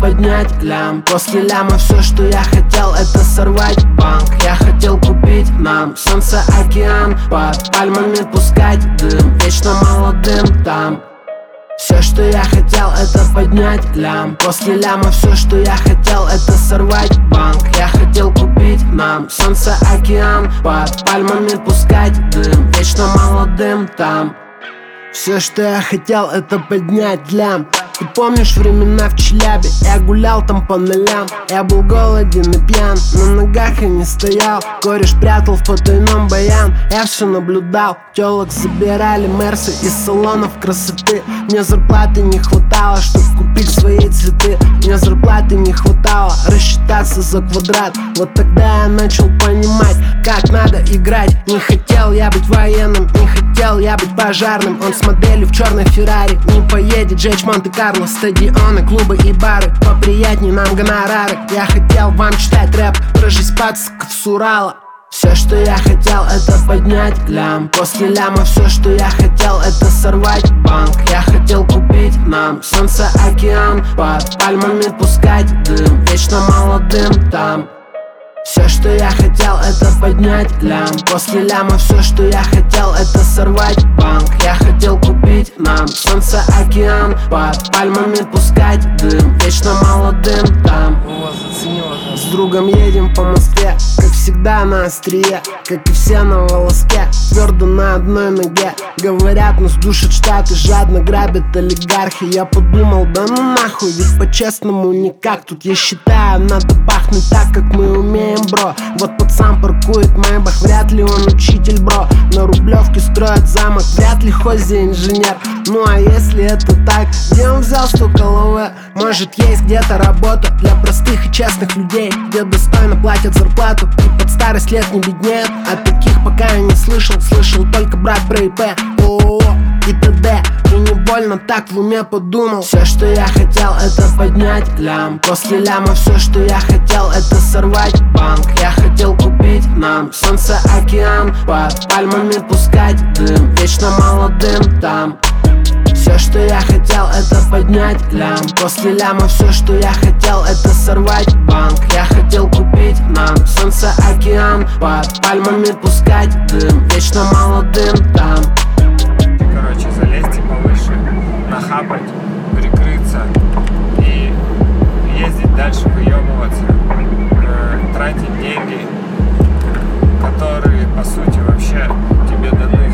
поднять лям. После ляма все, что я хотел, это сорвать банк. Я хотел купить нам солнце, океан, под пальмами пускать дым, вечно молодым там. Все, что я хотел, это поднять лям. После ляма все, что я хотел, это сорвать банк. Я хотел купить нам солнце, океан, под пальмами пускать дым, вечно молодым там. Все, что я хотел, это поднять лям. Ты помнишь времена в Челябе? Я гулял там по нолям. Я был голоден и пьян, на ногах я не стоял. Кореш прятал в потайном баян. Я все наблюдал. Телок забирали мерсы из салонов красоты. Мне зарплаты не хватало, чтоб купить свои цветы. Мне зарплаты не хватало рассчитаться за квадрат. Вот тогда я начал понимать, как надо играть. Не хотел я быть военным, не хотел я быть пожарным. Он с моделью в черной Феррари не поедет жечь Монте-Карло. Стадионы, клубы и бары, поприятней нам гонорары. Я хотел вам читать рэп про жизнь пацанов с Урала. Все, что я хотел, это поднять лям. После ляма все, что я хотел, это сорвать банк. Я хотел купить нам солнце, океан, под пальмами пускать дым, вечно молодым там. Все, что я хотел, это поднять лям. После ляма все, что я хотел, это сорвать банк. Я хотел купить нам солнце, океан, под пальмами пускать дым, вечно молодым там. С другом едем по Москве, как всегда на острие, как и все на волоске, твердо на одной ноге. Говорят, нас душат штаты, жадно грабят олигархи. Я подумал, да ну нахуй, ведь по-честному никак. Тут я считаю, надо бахнуть так, как мы умеем, бро. Вот пацан паркует Мэйбах, вряд ли он учитель, бро. На Рублевке строят замок, вряд ли Хози инженер. Ну а если это так, где он взял столько лавы? Может есть где-то работа для простых и честных людей, где достойно платят зарплату и под старость лет не беднеют. А таких пока я не слышал, слышал только брат про ИП, ООО и т.д. И невольно так в уме подумал. Все, что я хотел, это поднять лям. После ляма все, что я хотел, это сорвать банк. Я хотел купить нам солнце, океан, под пальмами пускать дым, вечно молодым там. Все, что я хотел, это поднять лям. После ляма все, что я хотел, это сорвать банк. Я хотел купить нам солнце, океан, под пальмами пускать дым, вечно молодым там. Короче, залезьте повыше, нахапать, прикрыться и ездить дальше, выебываться, тратить деньги, которые по сути вообще тебе даны